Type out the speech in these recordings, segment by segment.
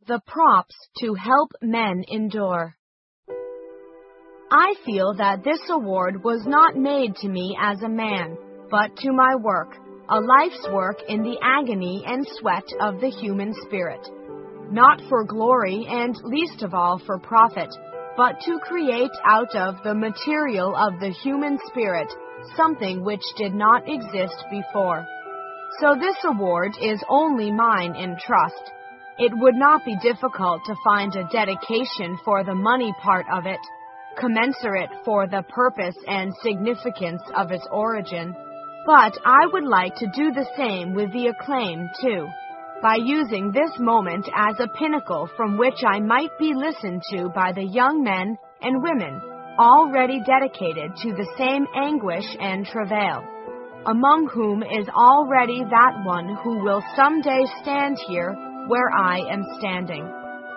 The props to help men endure. I feel that this award was not made to me as a man, but to my work, a life's work in the agony and sweat of the human spirit. Not for glory and least of all for profit, but to create out of the material of the human spirit something which did not exist before. So this award is only mine in trust. It would not be difficult to find a dedication for the money part of it, commensurate for the purpose and significance of its origin. But I would like to do the same with the acclaim, too, by using this moment as a pinnacle from which I might be listened to by the young men and women already dedicated to the same anguish and travail, among whom is already that one who will someday stand here where I am standing.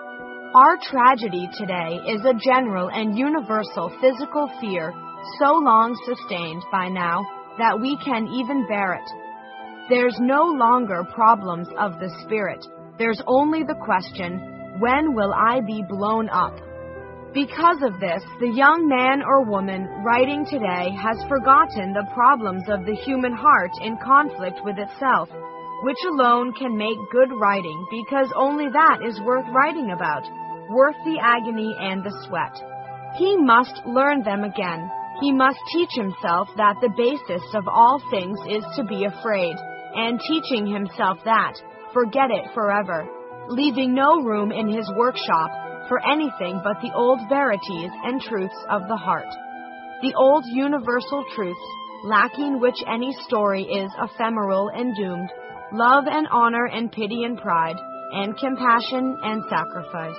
Our tragedy today is a general and universal physical fear so long sustained by now that we can even bear it. There's no longer problems of the spirit. There's only the question, when will I be blown up? Because of this, the young man or woman writing today has forgotten the problems of the human heart in conflict with itself, which alone can make good writing, because only that is worth writing about, worth the agony and the sweat. He must learn them again. He must teach himself that the basis of all things is to be afraid, and teaching himself that, forget it forever, leaving no room in his workshop for anything but the old verities and truths of the heart, the old universal truths, lacking which any story is ephemeral and doomed, love and honor and pity and pride, and compassion and sacrifice.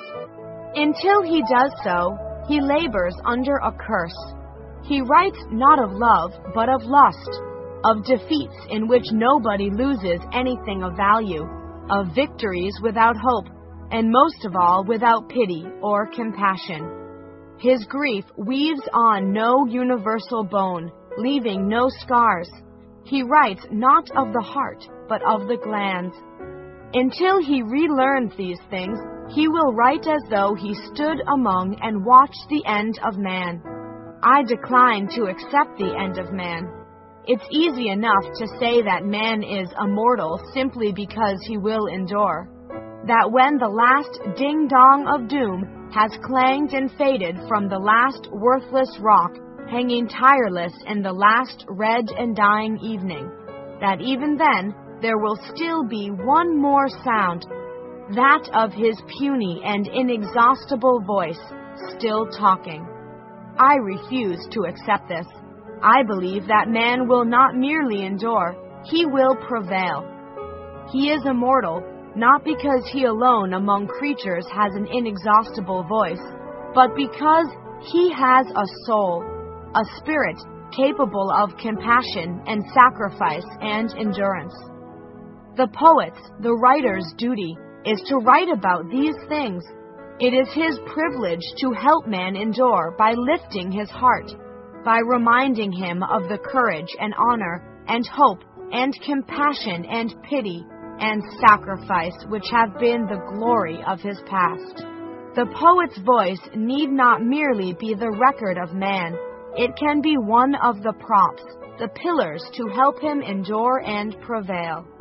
Until he does so, he labors under a curse. He writes not of love, but of lust, of defeats in which nobody loses anything of value, of victories without hope, and most of all without pity or compassion. His grief weaves on no universal bone, leaving no scars. He writes not of the heart, but of the glands. Until he relearns these things, he will write as though he stood among and watched the end of man. I decline to accept the end of man. It's easy enough to say that man is immortal simply because he will endure. That when the last ding-dong of doom has clanged and faded from the last worthless rock hanging tireless in the last red and dying evening, that even then there will still be one more sound, that of his puny and inexhaustible voice, still talking. I refuse to accept this. I believe that man will not merely endure, he will prevail. He is immortal, not because he alone among creatures has an inexhaustible voice, but because he has a soul, a spirit capable of compassion and sacrifice and endurance. The poet's, the writer's duty is to write about these things. It is his privilege to help man endure by lifting his heart, by reminding him of the courage and honor and hope and compassion and pity and sacrifice which have been the glory of his past. The poet's voice need not merely be the record of man. It can be one of the props, the pillars to help him endure and prevail.